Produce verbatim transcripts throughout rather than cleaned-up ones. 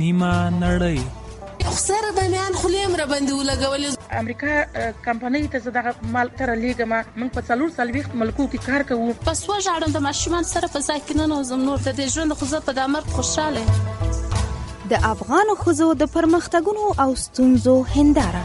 نیمه نړۍ. خسر باندې خلیم را باندې ولګولې. امریکا کمپنۍ ته زه دغه مال تر لیږم، موږ په څلور څلوېښت ملکو کې کار کوو. پس وژاړم د ماشومان سره په ځای کې ننوځم، نور د دې ژوند خو زه په دا مرګ خوشحاله. د افغانو ښځو د پرمختګونو او ستونزو هنداره.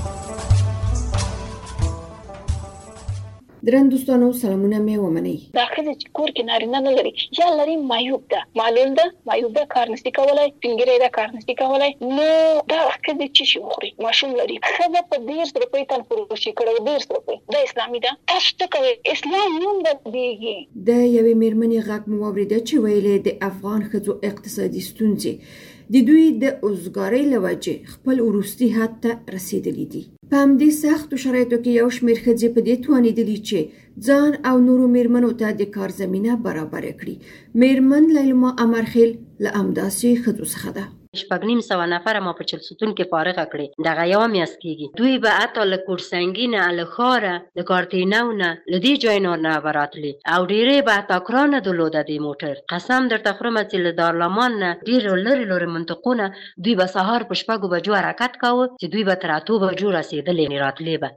درن دوستانو سلامونه مې ومنئ. دا ښځه چې کور کې نارینه نه لري یا لري معیوب ده، معلول ده، معیوب ده، کار نشي کولای، سپینګیری ده، کار نشي کولای، نو دا ښځه چې شي وخوري ماشوم لري. ښځه په ډېر روپۍ تن فروشي کړو، ډېر روپۍ دا اسلامي ده. تاسو څه کوئ؟ اسلام نوم بدلېږي. د یوې مېرمنې غږ مو واورېده چې ویلې د افغان ښځو اقتصادي ستونزې د دوی د اوزګارۍ له وجې خپل وروستي حد ته رسېدلي دي. په همدې سختو شرایطو کې یو شمېر ښځې په دې توانېدلي چې ځان او نورو مېرمنو ته د کار زمینه برابره کړي. مېرمن لیلما امرخیل له همداسې ښځو څخه ده. شپږ نیم سوه نفره ما په چلسوتون کې فارغه کړې. دغه یوه میاشت کېږي. دوی به حتی له کورسنګي نه، له ښاره، له کارتینو نه، له دې ځایونو نه به راتلې او ډېرې به حتی ګرانه درلوده دې موټر. قسم درته خورم چې له دارالامان نه ډېرو لرې لرې منطقونه دوی به سهار په شپږو بجو حرکت کاوه چې دوی به تر اتو بجو رسېدلې راتلې به.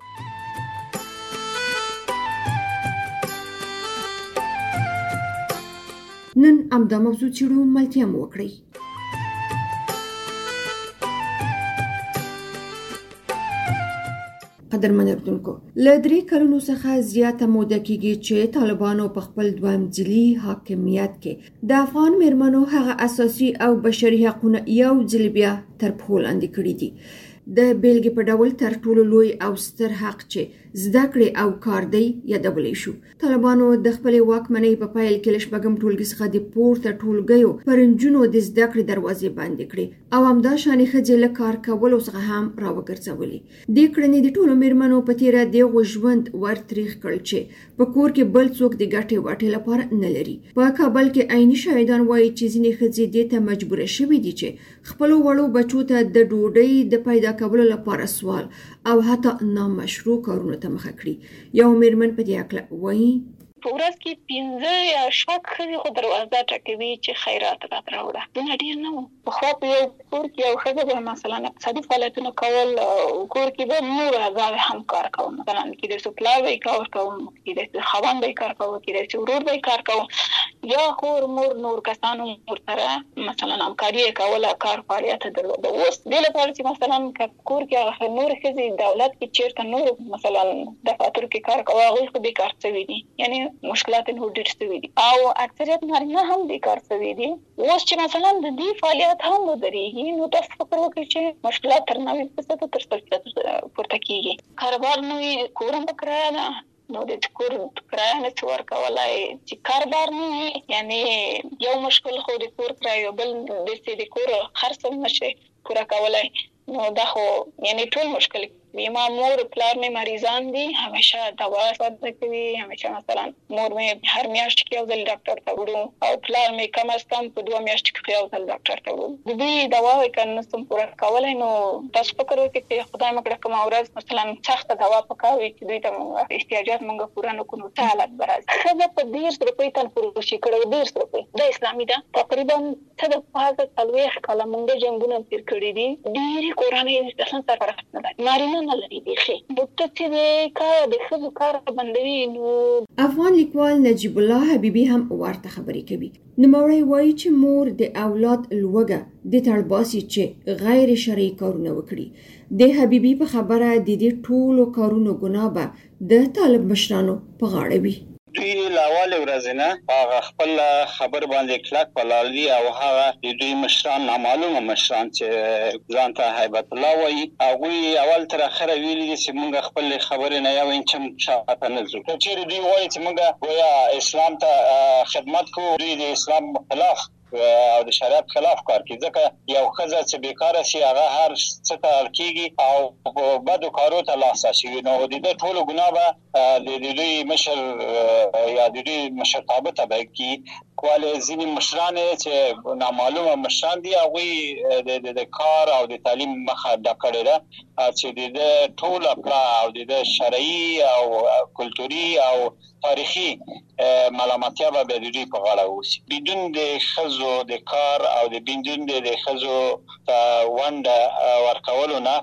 نن همدا موضوع څېړو، ملتیا مو وکړئ. قدرمن اردوونکو، له درې کلونو څخه زیاته موده کېږي چې طالبانو په خپل دویم ځلي حاکمیت کې د افغان مېرمنو هغه اساسي او بشري حقونه یو ځل بیا تر پښو لاندې کړي دي. د بیلګې په ډول تر ټولو لوی او ستر حق چې زده کړې او کار دی یادولی شو. طالبانو د خپلې واکمنۍ په پیل کې له شپږم ټولګي څخه د پورته ټولګیو پر نجونو د زده کړې دروازې بندې کړې او همداشانې ښځې له کار کولو څخه هم راوګرځولې. دې کړنې د ټولو مېرمنو په تېره د هغو ژوند ورتریخ کړ چې په کور کې بل څوک د ګټې وټې لپاره نه لري. په کابل کې عیني شاهدان وایي چې ځینې ښځې دې ته مجبوره شوې دي چې خپلو وړو بچو ته د ډوډۍ د پیدا کولو لپاره سوال او حتی نامشروع کارونو ته مخه کړي. یو مېرمن په دې هکله وایي: په ورځ کې پنځه یا شپږ ښځې خو دروازه ټکوي چې خیرات راته راوړه. دونه ډېر نه وو. پخوا په یو کور کې یو ښځه به مثلا اقتصادي فعالیتونه کول، کور کې به نور اعضاوې هم کار کوو. مثلا کېدای شي پلار به یې کار کوو، کېدای شي خاوند به یې کار کوو، کېدای شي ورور به یې کار کوو، یا خور مور نور کسانو ورسره مثلا همکاري یې کوله، کار فعالیت یې درلوده. اوس دې لپاره چې مثلا که کور کې هغه نورې ښځې دولت کې چېرته نور مثلا دفاترو کې کار کوي، هغوی خو بېکار شوي دي، یعنې مشکلات نور ډېر شوي دي او اکثریت نارینه هم بیکار شوي دي. اوس چې مثلا د دې فعالیت هم ودرېږي، نو تاسو فکر وکړئ چې مشکلات تر نوي فیصده تر شل فیصده پورته کېږي. کاروبار نه وي، کور هم په کرایه ده، نو د کور کرایه نشي ورکولی. چې کاروبار نه وي، یعنې یو مشکل خو د کور کرایه، بل داسې د کور خرڅ هم نشي پوره کولی. نو دا خو یعنې ټول مشکل ما مور پلار مې مریضان دي، همیشه دوا صادره کوي، همیشه مثلا مور مې هر میاشت کې یو ځل ډاکټر ته وړو او پلار مې کم از کم په دوه میاشتو کې یو ځل ډاکټر ته وړو. د دوی دواوې که نشم پوره کولی، نو تاسو فکر وکړئ چې خدای مه کړه کومه ورځ مثلا سخته دوا پکار وي چې دوی ته مونږ احتیاجات مونږ پوره نه کړو، نو څه حالت به راځي. ښځه په دېرش روپۍ تن فروشي کړی، دېرش روپۍ دا اسلامي ده. تقریبا څه د پازه څلوېښت کاله مونږ جنګونه تېر کړي دي. ډېرې کورنۍ اصلا سرپرست نه لري، نارینه نه لري. افغان لیکوال نجیب الله حبیبي هم ورته خبرې کوي. نوموړی وایي چې مور د اولاد لوږه د تړباسي چې غیر شرعي کارونه وکړي. د حبیبي په خبره د دې ټولو کارونو ګناه به د طالب مشرانو په غاړه وي. دوی لاواله ورځنه هغه خپل خبر باندې کلک پلالي او هغه دوی مشران نامعلومه مشران چې ځان ته هیبت الله وایي، هغوی اول تر اخره ویلي دي چې موږ خپل خبرې نه یو انچ هم شاته نه ځو. که چېرې دوی وایي چې موږ گویا اسلام ته خدمت کوو، دوی د اسلام خلاف او د شریعت خلاف کار کوي. ځکه یو ښځه چې بیکاره شي، هغه هر څه ته اړ کېږي او بدو کارو ته لاس اچوي. نو د دې ټولو ګناه به د دوی مشر یا د دوی مشرتابه ته به کي ولې ځینې مشران چې نامعلومه مشران دي هغوی د کار او د تعلیم مخه ډک کړې ده چې د ټول پلا او د شرعي او کلتوري او تاریخي ملامتیا به د دوی په غاړه اوسي. بدون د ښځو د کار او د بدون د ښځو ونډه ورکولو نه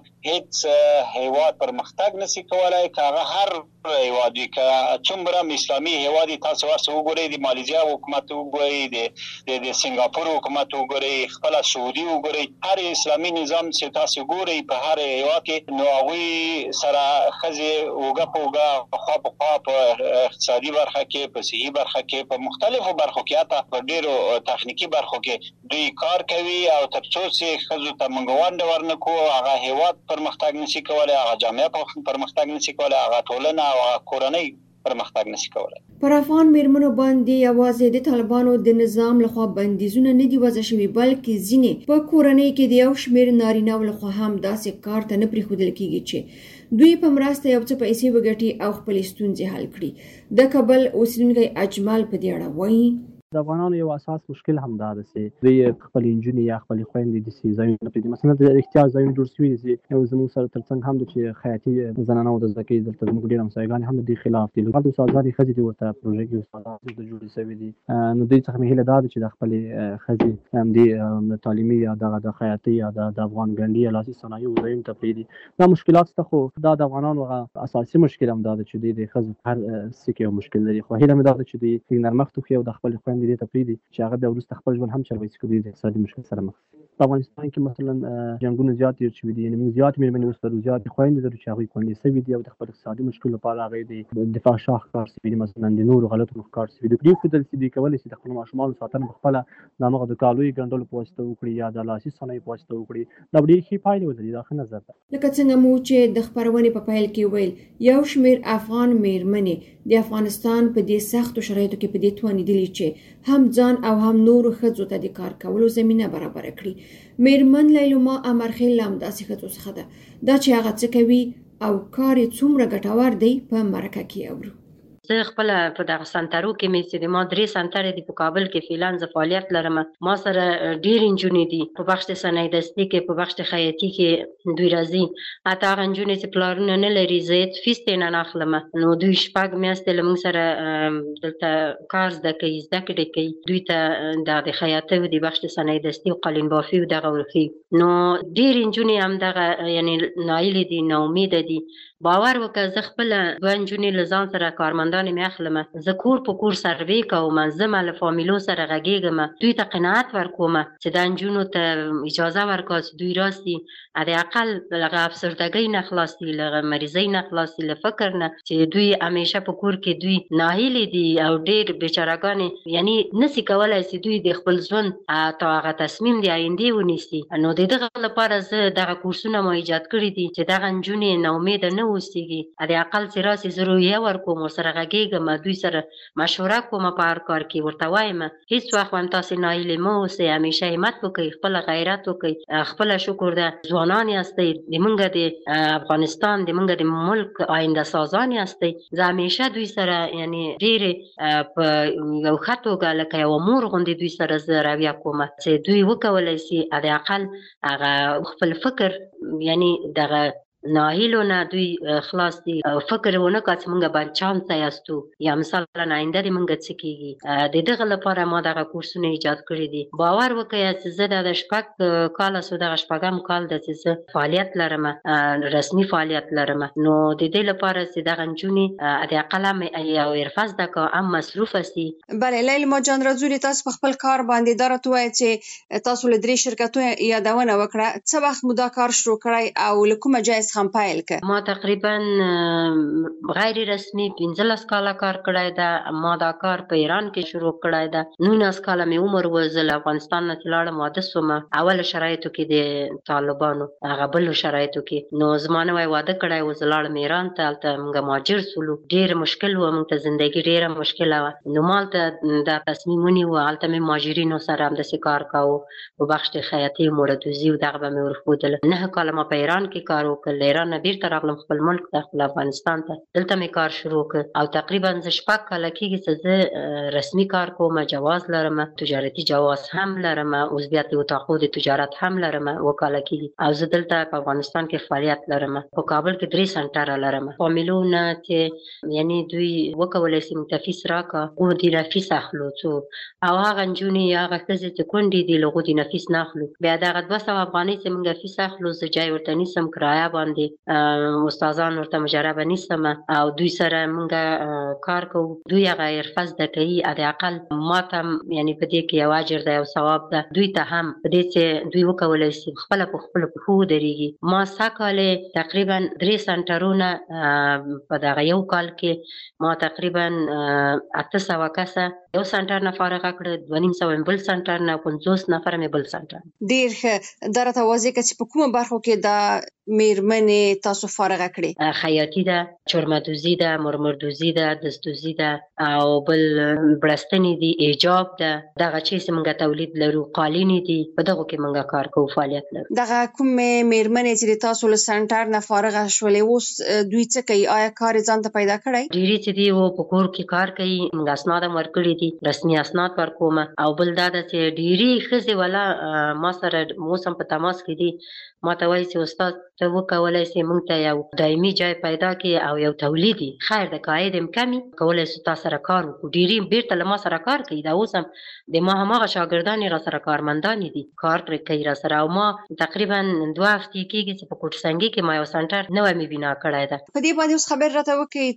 هیڅ هیواد پرمختګ نشي کولای. که هغه هر هیواد وي، که څومره اسلامي هیواد تاسو ورسره وګورئ، د مالیزیا حکومت وګورئ، د د سنگاپور حکومت وګورئ، خپل سعودي وګورئ، هر اسلامي نظام چې تاسو ګورئ په هر هیواد کې، نو هغوی سره ښځې اوږه په اوږه خوا په خوا په اقتصادي برخه کې، په صحي برخه کې، په مختلفو برخو کې، حتی په ډېرو تخنیکي برخو کې دوی کار کوي. او تر څو چې ښځو ته موږ ونډه ورنکړو، هغه هیواد پرمختګ نشي کولی، هغه جامعه پرمختګ نشي کولی، هغه ټولنه او کورنۍ پرمختګ نشي کولی. پر افغان میرمنو باندې یوازې د طالبانو د نظام لخوا بندیزونه نه دي وضع شوي، بلکې ځینې په کورنۍ کې د یو شمېر نارینه‌و لخوا هم داسې کار ته نه پرېښودل کېږي چې دوی په مرسته یو څه پیسې وګټي او خپلې ستونزې حل کړي. د کابل اوسېدونکی اجمل په دې اړه وایي: د افغانانو یو اساس مشکل هم دا ده چې دوی خپل انجونې یا خپل خويندې د سي ځایونه پرېږدي. مثلا د احتیاج ځایونه جوړ شوي دي یو زموږ سره ترڅنګ هم د چې خیاطي زنانه او د زده کړې دلته زموږ ډېر همسایګانې هم د دې خلاف دي. هلته استادانې ښځې دي ورته پروژې کې استادان د جوړې شوي دي. نو دوی څخه مې هیله دا ده چې د خپلې ښځې همدې تعلیمي یا دغه د خیاطۍ یا د افغان ګنډي یا لاسي صنایعو ځایونو ته پرېږدي. دا مشکلات شته، خو دا د افغانانو اساسي مشکل هم دا ده چې دوی د ښځو هر څه کې یو مشکل لري. خو هیله مې دا ده چې دوی نرمښت وکړي او د خپلې خویندې دې ته پرېږدي چې هغه بیا وروسته خپل ژوند هم چلوي چې دوی د اقتصادي مشکل سره مخ دي. په افغانستان کې مثلا جنګونه زیات تېر شوي دي، یعنې موږ زیات مېرمنې اوس لرو، زیاتې خویندې لرو چې هغوی کونډې شوي دي او د خپل اقتصادي مشکل لپاره هغوی د دفاع شاه ښکار شوي دي، مثلا د نورو غلطو ښکار شوي دي. پرېښودل چې دوی کولی شي د خپلو ماشومانو ساتنه پخپله د همغه د کالیو ګنډلو په واسطه وکړي یا د لاسي صنایعو په واسطه وکړي. دا به ډېرې ښې پایلې ولري. دا ښه نظر ده. لکه څنګه مو چې د خپرونې په پیل کې ویل، یو شمېر افغان میرمنې د افغانستان په دې سختو شرایطو کې په دې توانېدلي چې هم ځان او هم نورو ښځو ته د کار کولو زمینه برابره کړي. میرمن لیلما امرخیل هم داسې ښځو څخه ده. دا چې هغه څه کوي او کار یې څومره ګټور دی په مرکه کې اورو. زه خپل په دغه سنټرو کې مې چې د ما درې سنټرې دي په کابل کې فعلا زه فعالیت لرم. ما سره ډېر نجونې دي په بخش د صنایع دستي کې، په بخش د خیاطي کې دوی راځي. حتی هغه نجونې چې پلارونه نه لري، زه هېڅ فیس ترې نه اخلم، نو دوی شپږ میاشتې له موږ سره دلته کار زده کوي، زده کړې کوي. دوی ته د د خیاطۍ د بخش د صنایع دستي او قالین بافي او دغه ورښيي. نو ډېرې نجونې همدغه یعنې نایلې دي، ناامیده دي. باور وکړه زه خپله دوه نجونې له ځان سره کارمندانې مې اخلم، زه کور په کور سروې کوم، زه ما له فامیلو سره غږېږم، دوی ته قناعت ورکوم چې دا نجونو ته اجازه ورکړه چې دوی راسي د اقل له افسردګۍ نه خلاص دي، له مریضۍ نه خلاص دي، له فکر نه چې دوی همیشه په کور کې دوی ناهیلې دي او ډېر بېچارهګانې یعنې نسي کولی چې دوی د خپل ژوند تا هغه تصمیم د آیندې ونیسي. نو د دغه لپاره زه دغه کورسونه ما ایجاد کړي دي چې دغه نجونې ناامیده نه اوسېږي. د اقل چې راسي زه رویه ورکوم، ورسره غږېږم، دوی سره مشوره کوم په هر کار کې، ورته وایم هېڅ وخت هم تاسې ناهیلې مه اوسئ، همیشه همت وکړئ، خپله غیرت وکړئ، خپله شکر ده ځوانان یاستئ، د موږ د افغانستان د موږ د ملک آینده سازان یاستئ. زه همیشه دوی سره یعنې ډېرې په یو ښه توګه لکه یوه مور غوندې دوی سره زه رویه کوم چې دوی وکولی شي د اقل هغه خپل فکر یعنې دغه ناهیلو نه دوی خلاص دي، فکر ونه کړه چې موږ باید چانسه یاستو یا مثلا آینده د موږ څه کېږي. د دغه لپاره ما دغه کورسونه ایجاد کړي دي. باور وکړئ چې زه د شپږ کاله سو دغه شپږم کال ده چې زه فعالیت لرم، رسمي فعالیت لرم. نو د دې لپاره چې دغه نجونې د اقل هم یو حرفه زده کړه، هم مصروفه سي. بله لیلما جان رازولي، تاسو په خپل کار باندې دا راته ووایئ چې تاسو له درې شرکتونو یادونه وکړه. څه وخت مو دا کار شروع کړی او له کومه ځایه څخه پیل کړ؟ ما تقریبا غیر رسمي پنځلس کاله کار کړی ده. ما دا کار په ایران کې شروع کړی ده. نولس کاله مې عمر و، زه له افغانستان نه چې لاړم واده شوم، اول شرایطو کې د طالبانو هغه بلو شرایطو کې. نو زما نوی واده کړی و، زه لاړم ایران ته، هلته موږ مهاجر شولو. ډېر مشکل و، موږ ته زندګي ډېره مشکله وه. نو ما هلته دا تصمیم ونیو، هلته مې مهاجرینو سره همداسې کار کاوه په بخش د خیاطۍ مردوزي او دغه به مې ورښودله. نهه کاله ما په ایران کې کار وکړ. له ایران نه بیرته راغلم خپل ملک ته، خپل افغانستان ته. دلته مې کار شروع کړ او تقریبا زه شپږ کاله کېږي چې زه رسمي کار کوم، جواز لرم، تجارتي جواز هم لرم، عضویت د اتاقو د تجارت هم لرم، اوه کاله کېږي. او زه دلته په افغانستان کې فعالیت لرم. په کابل کې درې سنټره لرم. فامیلو نه چې یعنی دوی وکولی شي موږ ته فیس راکړه، موږ دې نه فیس اخلو څو او هغه نجونې هغه ښځې چې کونډې دي له هغو دې نه فیس نه اخلو. بیا دغه دوه سوه افغانۍ چې موږ فیس اخلو زه جای ورته نیسم، کرایه باندې استادان ورته مجربه نیسم او دوی سره موږ کار کوو. دوی هغه حرفه زده کوي، حداقل ما ته یعنی په دې کې یو اجر دی او ثواب ده، دوی ته هم په دې چې دوی وکولی شي خپله په خپلو پښو ودرېږي. ما سږ کال تقریبا درې سنټرونه په دغه یو کال کې ما تقریبا اته سوه کسه یو سنټر نه فارغه کړه، دوه نیم سوه مې بل سنټر نه، پنځوس نفره مې بل سنټر. ډېر ښه. دا راته واضح کړه چې په کومو برخو کې دا مېرمنې تاسو فارغه کړې؟ خیاطي ده، چرمدوزي ده، مرمردوزي ده، دستوزي ده او بل بړستنې دي، ایجاب ده، دغه چې چې موږ تولید لرو، قالینې دي، په دغو کې موږ کار کوو، فعالیت لرو. دغه کومې مېرمنې چې د تاسو له سنټر نه فارغه شولې اوس دوی څه کوي؟ آیا کار یې ځان ته پیدا کړی؟ ډېرې چې دي و په کور کې کار کوي، موږ اسناد هم ورکړي دي، رسمي اسناد ورکوم. او بل دا ده چې ډېرې ښځې والا ما سره اوس هم په تماس کې دي، ما ته وایي چې استاد ته وکولی شي موږ ته یو دایمي جای پیدا کړي او یو تولیدي خیر د قاعد هم کمي کولی شو تا سره کار وکړو. ډېرې بیرته له ما سره کار کوي، دا اوس هم د ما هماغه شاګردان را سره کارمندانې دي، کار پرې کوي را سره. او ما تقریبا دوه هفتې کېږي چې په کوټسنګي کې ما یو سنټر نوی مې بنا کړی ده. په دې باندې اوس خبر راته وکړئ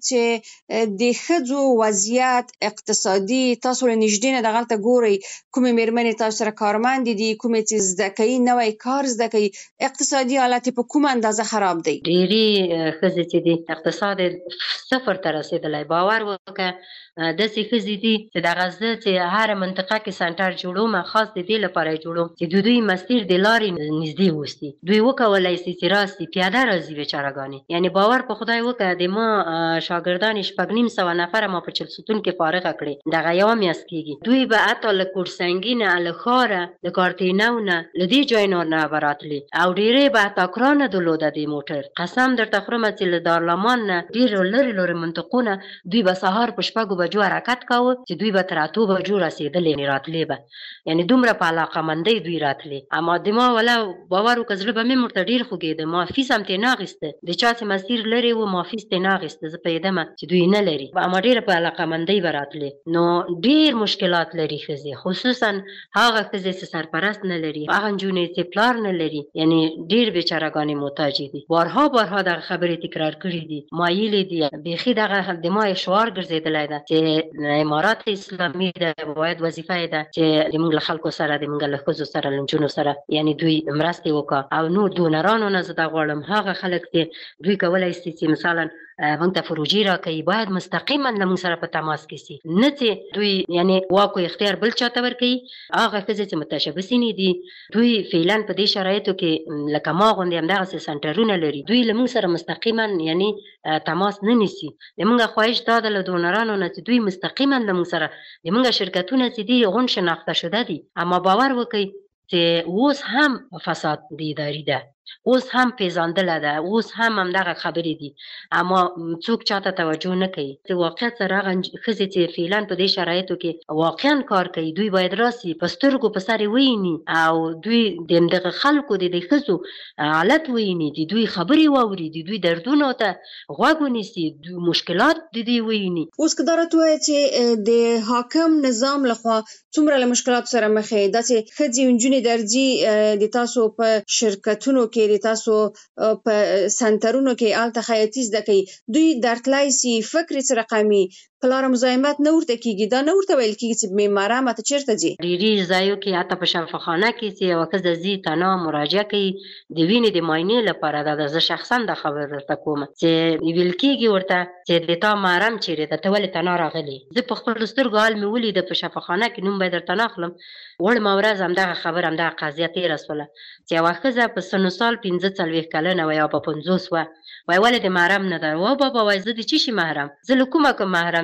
چې د ښځو وضعیت اقتصادي تاسو له نږدې نه دغلته ګورئ، کومې مېرمنې تاسو سره کارمندې دي، کومې چې زده کوي، نوی کار زده کوي، اقتصادي حالت په کومه اندازه خراب دی؟ ډېرې ښځې چې دي اقتصاد صفر ته رسېدلی. باور وکړه داسې ښځې دي چې دغه زه چې هره منطقه کې سنټر جوړوم خاص د دې لپاره یې جوړوم چې د دوی مسیر د لارې نږدې اوسي، دوی وکولی شي چې راسي پیاده راځي بېچارهګانې. یعنې باور په خدای وکړه د ما شاګردانې شپږ نیم سوه نفره ما په چلسوتون کې فارغه کړې، دغه یوه میاشت کېږي. دوی به حتی له کوټسنګي نه، له ښاره، له کارتینو نه، له دې ځای نه به راتلې او ډېرې به حتی کرانه درلوده د موټر. قسم درته خورم چې له دارالامان نه ډېرو لرې لرې منطقو نه دوی به سهار په شپږو بجو حرکت کاوه چې دوی به تر اتو بجو رسېدلې، یعنې راتلې به، یعنې دومره په علاقمندۍ دوی راتلې. اما د ما ولا باور وکړه زړه به مې ورته ډېر خوږېده. ما فیس هم ترې نه اخېسته، د چا چې مسیر لرې و ما فیس ترې نه اخېسته، زه پوهېدمه چې دوی نه لري، اما ډېره په علاقمندۍ به راتلې. نو ډېر مشکلات لري ښځې، خصوصا هغه ښځې چې سرپرست نه لري، هغه نجونې چې پلار نه لري، یعنې ډېر بېچارهګانې محتاجې دي. بارها بارها دغه خبرې تکرار کړي دي، مایلې دي، بیخي دغه د ما شعار ګرځېدلی ده چې امارات اسلامي ده باید وظیفه یې ده چې موږ له خلکو سره، د موږ له ښځو سره، له نجونو سره یعنې دوی مرستې وکړه. او نور ډونرانو نه زه دا غواړم هغه خلک چې دوی کولی شي چې مثلا موږ ته پروژې راکوي باید مستقیما له موږ سره په تماس کې شي، نه چې دوی یعنې واک او اختیار بل چاته ورکوي. هغه ښځې چې متشبثینې دي دوی فعلا په دې شرایطو کې لکه ما غوندې همدغسې سنټرونه لري، دوی له موږ سره مستقیما یعنې تماس نه نیسي. زموږ خواهش دا ده له دونرانو نه چې دوی مستقیما له موږ سره، زموږ شرکتونه چې دي غون شناخته شده دي، اما باور وکړئ چې اوس هم فساد د اداري ده، اوس هم پیژندله ده، اوس هم همدغه خبرې دي، اما څوک چاته توجه نه کوي. چې واقعیت سره هغه ښځې چې فعلا په دې شرایطو کې واقعا کار کوي دوی باید راسي په سترګو په سر یې وویني او دوی د همدغه خلکو د دې ښځو حالت وویني، د دوی خبرې واوري، د دوی دردونو ته غوږ ونیسي، مشکلات د دوی وویني. اوس که دا راته ووایه چې د حاکم نظام لخوا څومره له مشکلاتو سره مخ یې، داسې ښځې نجونې درځي د تاسو په شرکتونو کې، د تاسو په سنټرونو کې هلته خیاطي زده کوي، دوی درتلی سي، فکر یې څه رقمي، پلار مزاحمت نه ورته کېږي، دا نه ورته ویل کېږي چې معماره ماته چېرته ځي؟ ډېرې ځایو کې حتی په شفاخانه کې چې یوه ښځه ځي تنها مراجعه کوي د وینې د معاینې لپاره، دا زه شخصا دا خبره درته کوم چې ویل کېږي ورته چې د تا محرم چېرې ده، ته ولې تنها راغلې؟ زه په خپلو سترګو حال مې ولیده په شفاخانه کې، نوم به یې درته نه اخلم. وړمه ورځ همدغه خبره همدغه قضیه تېره شوله چې یوه ښځه په سن و سال پنځه څلوېښت کلنه وه یا په پنځوس وه، وایي ولې د محرم نه ده؟ وا بابا وایي زه د څه شي محرم، زه له کومه کوم محرم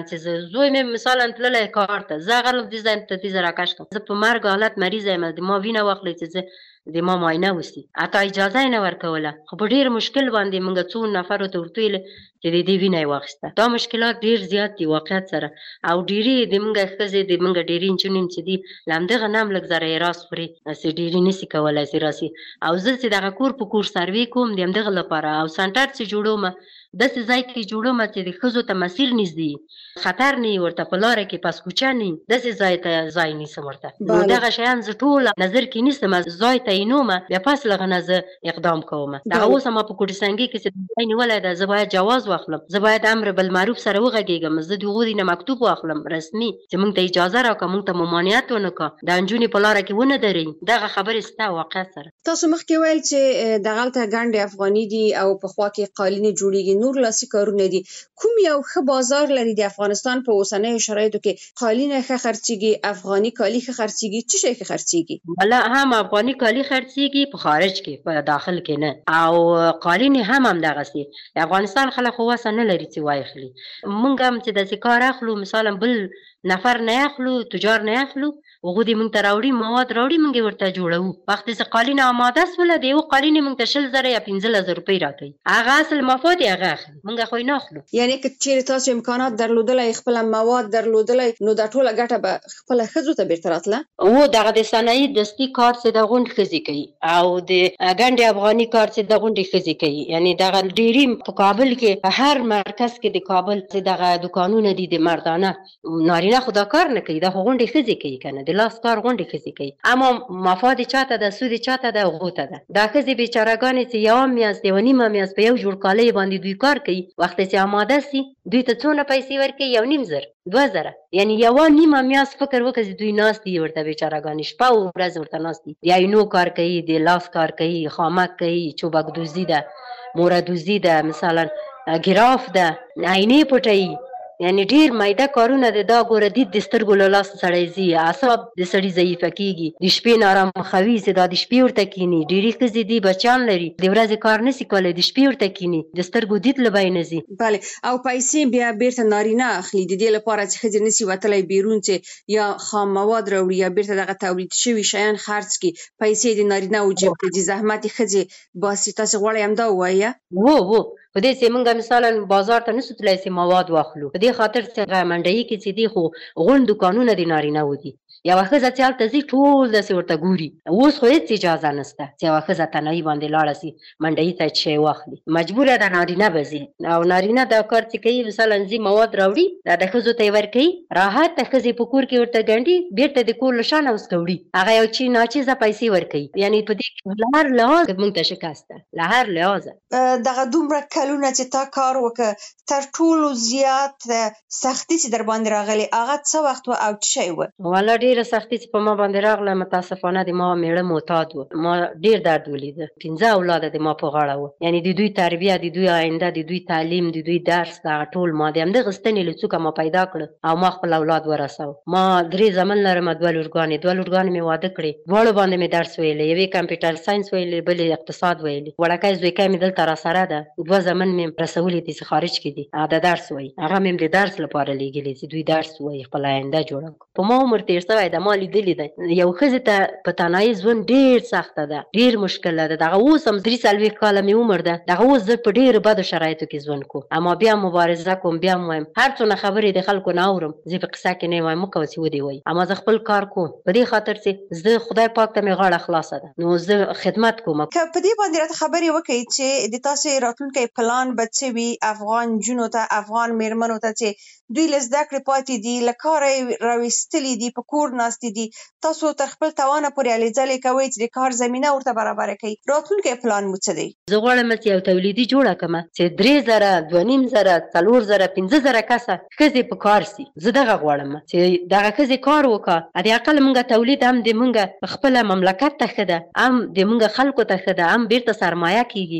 چې زوی مې مثلا تللی کار ته، زه هغه دې ځای ته دې زه راکش کړم، زه په مرګ حالت مریضه یم، د ما وینه واخلئ چې زه د ما معاینه وسي، حتی اجازه یې نه ورکوله. خو په ډېر مشکل باندې موږ څو نفرو ته ورته ویل چې د دې وینه یې واخیسته. دا مشکلات ډېر زیات دي واقعیت سره، او ډېرې د موږ ښځې د موږ ډېرې نجونې چې دي له همدغه نه هم لږ ذره یې راس خوري، هسې ډېرې نسي کولی چې راسي. او زه چې دغه کور په کور سروې کوم د همدغه لپاره، او سنټر چې جوړوم داسې ځای کې جوړوم چې د ښځو ته مسیر نږدې، خطر نه وي ورته، په لاره کې پاسکوچه نه وي، داسې ځای ته ځای نیسم ورته. نو دغه شیان زه ټول نظر کې نیسم، ځای تعینوم، بیا پس له هغه نه زه اقدام کوم. دغه اوس ما په کوټسنګي کې چې ځای نیولی ده، زه باید جواز واخلم، زه باید امر بالمعروف سره وغږېږم، زه د هغوی نه مکتوب واخلم رسمي چې موږ ته اجازه راکړه، موږ ته ممانعت ونه کړه، د نجونې په لاره کې ونه دروي. دغه خبرې سته واقعیت سره. تاسو مخکې ویل چې دغلته ګنډې افغاني دي او په خوا کې قالینې جوړېږي، نور لاسي کارونه دي. کوم یو ښه بازار لري د افغانستان په اوسنیو شرایطو کې؟ قالینه ښه خرڅېږي، افغاني کالي ښه خرڅېږي، څه شی ښه خرڅېږي؟ بله هم افغاني کالي خرڅېږي په خارج کې، په داخل کې نه، او قالینې هم همدغسې. د افغانستان خلک خو وسه نه لري چې واخلي. موږ هم چې داسې کار اخلو، مثلا بل نفر نه اخلو، تجار نه اخلو، هغوی دې موږ ته راوړي، مواد راوړي، موږ یې ورته جوړوو. وخت چې قالینه آماده سوله، د یو قالینې موږ ته شل زره یا پنځلس زره روپۍ راکوي، هغه اصل مفاد یې هغه اخلي، موږ خو یې نه اخلو. یعنې که چېرې تاسو امکانات درلودلی، خپله مواد درلودلی، نو دا ټوله ګټه به خپله ښځو ته بېرته راتله؟ هو دغه د صنایع دستي کار چې د غونډ ښځې کوي، او د ګنډې افغاني کار چې د غونډې ښځې کوي، یعنې دغه ډېرې په کابل کې په هر مرکز کې د کابل چې دغه دوکانونه دي د مردانه، نارینه خو دا کار نه کوي، دا خو غونډې ښځې کوي که نه، د لاس کار غونډې ښځې کوي. اما مفاد چاته ده، سود چاته ده، هغو ته ده. دا ښځې بېچارهګانې چې یوه میاشت یوه نیمه میاشت په یو جوړ کالۍ باندې دوی کار کوي، وخت چې آماده سي دوی ته څونه پیسې ورکوي؟ یو نیم زر، دوه زره، یعنې یوه نیمه میاشت فکر وکړه چې دوی ناست دي ورته بېچارهګانې، شپه او ورځ ورته ناست دي، د عینو کار کوي، د لاس کار کوي، خامک کوي، چوبک دوزي ده، موره دوزي ده، مثلا ګراف ده، عینې پټوي، یعنې ډېر میده کارونه دي. دا ګوره دید د سترګو له لاسه سړی ځي، اعصاب د سړي ضعیفه کېږي، د شپې نارامخوي چې دا د شپې ورته کښېني. ډېرې ښځې دي بچیان لري، د ورځې کار نسي کولی، د شپې ورته کښېني، د سترګو دید له بینه ځي. بله، او پیسې بیا بیرته نارینه اخلي د دې لپاره چې ښځې نسي وتلی بیرون چې یا خام مواد راوړي یا بیرته دغه تولید شوي شیان خرڅ کړي، پیسې د نارینه و جیب ته ځي، زحمت یې ښځې باسي. تاسې غواړئ همدا ووایه؟ هو هو په دې چې موږ مثلا بازار ته نسو تللی چې مواد واخلو، په دې خاطر چې هغه منډیي کې چې دي خو غونډ دوکانونه د نارینه‌وو دي. یوه ښځه چې هلته ځي ټول داسې ورته ګوري. اوس خو هېڅ اجازه نشته چې یوه ښځه تنهایي باندې لاړه سي منډیي ته شی واخلي، مجبوره ده نارینه به ځي. او نارینه دا کار چې کوي مثلا ځي مواد راوړي، دا د ښځو ته یې ورکوي، راحت د ښځې په کور کې ورته ګنډي، بېرته د کور له شانه اوس وړي، هغه یو چی ناچیزه پیسې ورکوي. یعنې په دې کې له هر لحاظ موږ ته شکست ده، له هر لحاظه. دغه دومره کلونه چې تا کار وکړه، تر ټولو زیات سختي چې در باندې راغلې هغه څه وخت و او څه شی و؟ والا ډېره سختي چې په ما باندې راغله، متاسفانه د ما مېړه معتاد و، ما ډېر درد ولیده. پنځه اولاده د ما په غاړه و، یعنې د دوی تربیه، د دوی آینده، د دوی تعلیم، د دوی درس، دغه ټول ما د همدغه ستنې له څوکه ما پیدا کړه او ما خپل اولاد ورسو. ما درې زامن لرم، دوه لورګانې، دوه لورګانې مې واده کړې، دواړو باندې مې درس ویلی، یوې کمپیوټر ساینس ویلی، بلې اقتصاد ویلی. وړکی زویکی مې دلته راسره ده، دوه زامن مې رسولي دي چې خارج کې دي، هغه د درس وایي، هغه مې د درس لپاره لیږلي چې دوی درس وایي، خپل آینده جوړه کړو. په ما عمر تېر شوی ده، ما لیدلي دی. یو ښځې ته په تنهایي ژوند ډېر سخته ده، ډېر مشکله ده. دغه اوس هم درې څلوېښت کاله مې عمر ده، دغه اوس زه په ډېرو بدو شرایطو کې ژوند کوم، اما بیا مبارزه کوم، بیا هم وایم هر څونه خبرې د خلکو نه اورم، زه په قصه کې نه وایم، مه کوه چې ودې وایي، اما زه خپل کار کوم په دې خاطر چې زه خدای پاک ته مې غاړه خلاصه ده، نو زه خدمت کوم. که په دې باندې راته خبرې وکړئ چې د تاسې راتلونکی پلان به څه وي افغان نجونو ته، افغان مېرمنو ته چې دوی له زده کړې پاتې دي، له کاره یې راویستلي دي، په کور ناستې دي، تاسو تر خپل توانه پورې هلې ځلې کوئ چې د کار زمینه ورته برابره کړئ. راتلونکی پلان مو څه دی؟ زه غواړم چې یو تولیدي جوړه کړم چې درې زره، دوه نیم زره، څلور زره، پنځه زره کسه ښځې په کار سي. زه دغه غواړم چې دغه ښځې کار وکړه، حد اقل موږ تولید هم د موږ خپله مملکت ته ښه ده، هم د موږ خلکو ته ښه ده، هم بېرته سرمایه کېږي.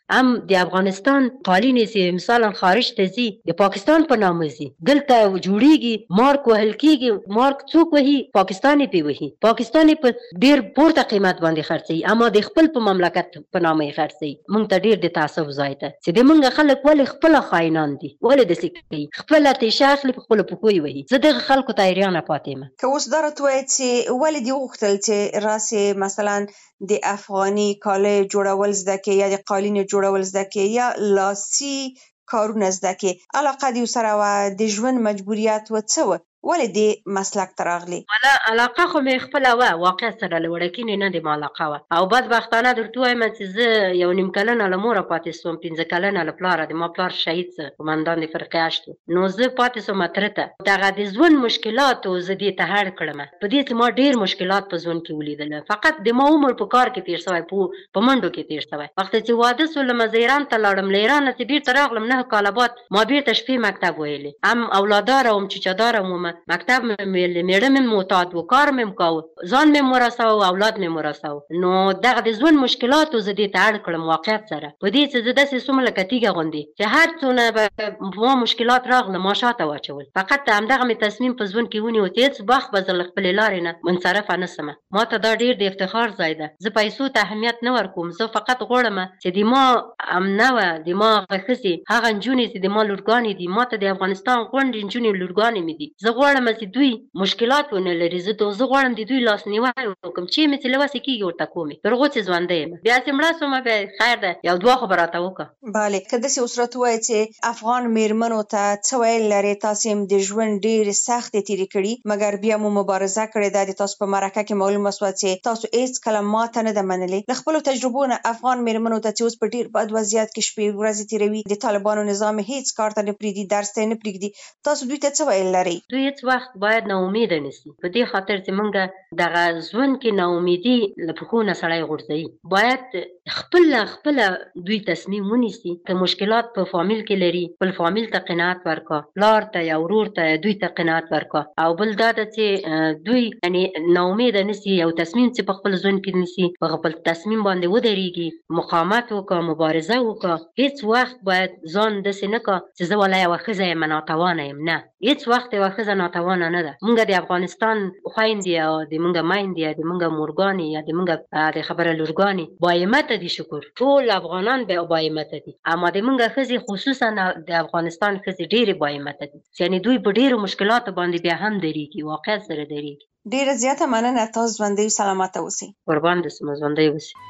هم د افغانستان قالین چې مثلا خارج ته ځي د پاکستان په نامه ځي دلته جوړیږي مارک وهل کیږي مارک څوک وهي پاکستاني پی وهي پاکستاني په ډیر پورته قیمت باندې خرڅي اما د خپل په مملکت په نامه یې خرڅي مونږ ته ډیر د تعصب ځای ته چې د مونږ خلک ولې خپل خاینان دي ولې د سکي خپل ته شاخلي په خپل پکوي وهي زه د خلکو ته ایران پاتې ما که اوس درته وایي چې ولې دی وختل چې راسي مثلا د افغاني کاله جوړول زده کې یا د قالین جوړول زده کې یا لاسي کارونه زده کې علاقه دی سره و د ژوند مجبوریت و څه و ولې دې مسلک ته راغلې؟ ولا علاقه خو مې خپله وه واقع سره له وړکینې نه دې علاقه وه او بدبختانه درته وایم چې زه یو نیم کلنه له موره پاتې سوم پنځه کلنه له پلاره د ما پلار شهید څه قمندان د فرقې اشت نو زه پاتې سوم تره ته دغه د ژوند مشکلاتو زه دې ته هړ کړم په دې چې ما ډېر مشکلات په ژوند کې ولیدل فقط د ما عمر په کار کې تېر شوی په منډو کې تېر شوی وخت چې واده سولم زه ایران ته لاړم له ایرانه چې بېرته راغلم نه کاله بعد ما بېرته شپې مکتب ویلې هم اولاداره وم چچاداره وم مکتب مې ویلې میړه مې معتاد و کار مې کوه ځان مې ورساوه اولاد مې ورساوه نو دغه د ژوند مشکلاتو زه دې ته اړ کړم واقعیت سره په دې چې زه داسې سوم لکه تیږه غوندې چې هر څونه به ما مشکلات راغله ما شاته واچول فقط همدغه مې تصمیم په ژوند کې ونیو چې هېڅ وخت به زه له خپلې لارې نه منصرفه نه سمه ما ته دا ډېر د افتخار ځای ده زه پیسو ته اهمیت نه ورکوم زه فقط غواړم چې د ما امنه وه د ما هغه ښځې هغه نجونې چې د ما لورګانې دي ما ته د افغانستان غونډې نجونې لورګانې مې دي زه غواړم چې دوی مشکلات ونه لري زه زه غواړم د دوی لاسنیوی وکړم چې مې چې له وسې کېږي ورته کوم تر هغو چې ژوندی یم بیا چې مړه شومه بیا خیر ده یو دوه خو به راته وکړه بله که داسې اوس راته ووایې چې افغان مېرمنو ته څه ویل لرې تاسې هم د ژوند ډېرې سختې تېرې کړي مګر بیا مو مبارزه کړې ده د تاسو په مرکه کې معلومه شوه چې تاسو هېڅ کله ماته نه ده منلې له خپلو تجربو نه افغان مېرمنو ته چې اوس په ډېر بد وضعیت کې شپې ورځې تېروي د طالبانو نظام هېڅ کار ته نه پرېږدي درس ته یې نه پرېږدي تاسو دوی ته څه ویل لرئ دوی هېڅ وخت باید ناامیده نه سي په دې خاطر چې موږ دغه ژوند کې ناامیدي له پښو نه سړی غورځوي باید خپله خپله دوی تصمیم ونیسي که مشکلات په فامیل کې لري خپل فامیل ته قناعت ورکړه پلار ته یا ورور ته دوی ته قناعت ورکړه او بل دا ده چې دوی یعنې ناامیده نه سي یو تصمیم چې په خپل ژوند کې نیسي په خپل تصمیم باندې ودرېږي مقاومت وکړه مبارزه وکړه هېڅ وخت باید ځان داسې نه کړه چې زه والا یوه ښځه یم ناتوانه یم نه هېڅ وخت یوه ښځه ناتوانه نه ده موږ د افغانستان خویندې او د موږ میندې یا د موږ مورګانې یا د موږ د خبره لورګانې باهمته دي شکر ټول افغانان باهمته دي اما د موږ ښځې خصوصا د افغانستان ښځې ډېرې باهمته دي یعنې دوی په ډېرو مشکلاتو باندې بیا هم درېږي واقعیت سره درېږي ډېره زیاته مننه تاسو ژوندۍ سلامته اوسئ قربان دې سم ژوندۍ اوسئ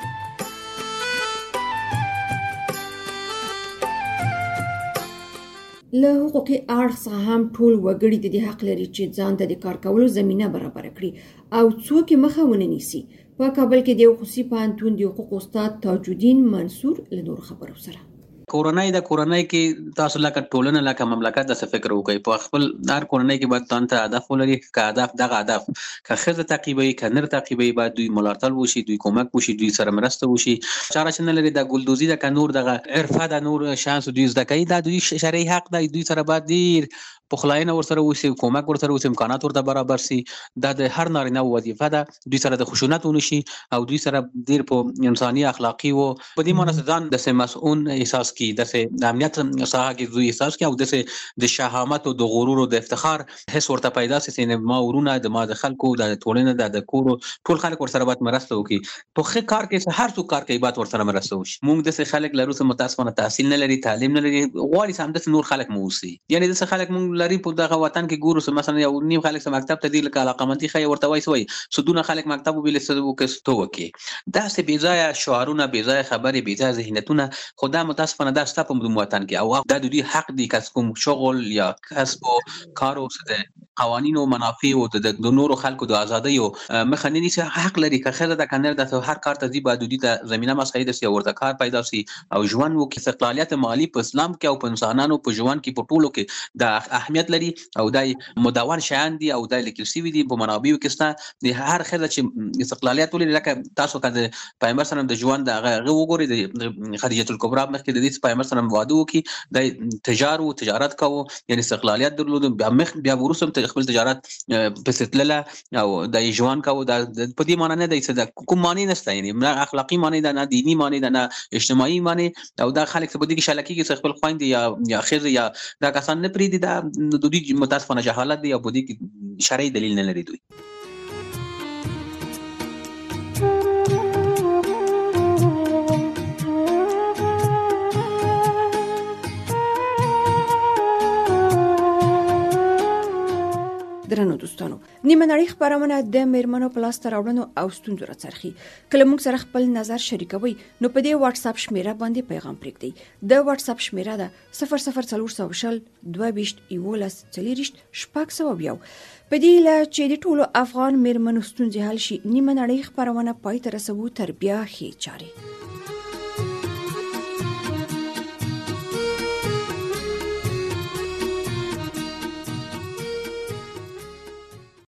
له حقوقي اړخ څخه هم ټول وګړي د دې حق لري چې ځان ته د کار کولو زمینه برابره کړي او څوک یې مخه ونه نیسي په کابل کې د یو خصوصي پوهنتون د حقوقو استاد تاج الدین منصور له نورو خبرو سره کورنۍ د کورنۍ کې تاسو لکه ټولنه لکه مملکت د فکر وکړي په خپل هر کورنۍ کې باید تان ته هدف ولري که هدف دغه هدف که ښځه تعقیبوي که نر تعقیبوي باید دوی ملاتړ وشي دوی کومک وشي دوی سره مرسته وشي چاره چې نه لري د ګلدوزي د که نور دغه عرفه د نور شانس دوی زده کوي دا دوی شرعي حق دی دوی سره باید ډېر پخلاینه ورسره وشي کومک ورسره وشي امکانات ورته برابر سي دا د هر نارینه وظیفه ده دوی سره د خشونت ونشي او دوی سره ډېر په انساني اخلاقي او په دې معنی ځان داسې مسؤل احساس کړي داسې د امنیت ساحه کې دوی احساس کړي او داسې د شهامت او د غرور او د افتخار حس ورته پیدا سي چې ما ورونه د ما د خلکو د ټولنې د کور ټول خلک ورسره باید مرسته وکړي په ښه کار کې هر څوک کار کوي باید ورسره مرسته وشي موږ داسې خلک لرو چې متاسفانه تحصیل نه لري تعلیم نه لري غواړي همداسې نور خلک مو اوسي یعنې داسې خلک موږ لري په دغه وطن کې ګورو مثلا یو نیم خلک چې مکتب ته دي لکه علاقمندي ښایي ورته وایي وایي سدونه خلک مکتب وبیلې څه وکړي څه وکړي داسې بې ځایه شعارونه بې ځایه خبرې بې ځایه ذهنیتونه خو دا متاسفانه دا شته په موږ وطن کې او دا د دوی حق دی که کوم شغل یا کسب او کار او څه د قوانینو منافع او د نورو خلکو د ازادۍ او مخه نه نیسي حق لري که ښځه د کنر د هر کار ته ځي باید دوی ته زمینه مساعده سي او ورته کار پیدا سي او ژوند وکړي استقلالیت مالي په اسلام کې او په انسانانو په ژوند کې په ټولو کې د اهمیت لري او دای مدون شیان دي او دای لیکل سوي دي په منابعو کې ستا د هر ښځه چې استقلالیت ولري لکه تاسو که د پیغمبر سلام د ژوند هغه وګورئ د خدیجه الکبرا مخکې د دې سپایمر سره واده وکړي د تجار او تجارت کاوه یعنی استقلالیت درلود بیا مخ بیا ورسره خپل تجارت په ستلله او د ژوند کاوه د په دې معنی نه دی چې کوم معنی نشته یعنی نه اخلاقی معنی ده نه دینی معنی ده نه اجتماعي معنی او دا خلک څه بده کې شلکی کې خپل خويند یا یا خیر یا دا کسان نه پریدي دا د دوی متاسفانه جهالت دی او بده کې شرعي دلیل نه لري دوی درنو دوستانو نیمه نړۍ خبرونه د میرمنو په لاس راوړنو او ستونزو راڅرخي کله موږ سره خپل نظر شریکوي نو په دې واتس اپ شمیره باندې پیغام پرېږدئ د واتس اپ شمیره ده صفر صفر څلور سوه شل دوه ویشت یولس څلېرویشت شپږ سوه یو په دې هیله چې د ټولو افغان میرمنو ستونزې حل شي نیمه نړۍ خبرونه پای ته رسوو تر بیا ښې چارې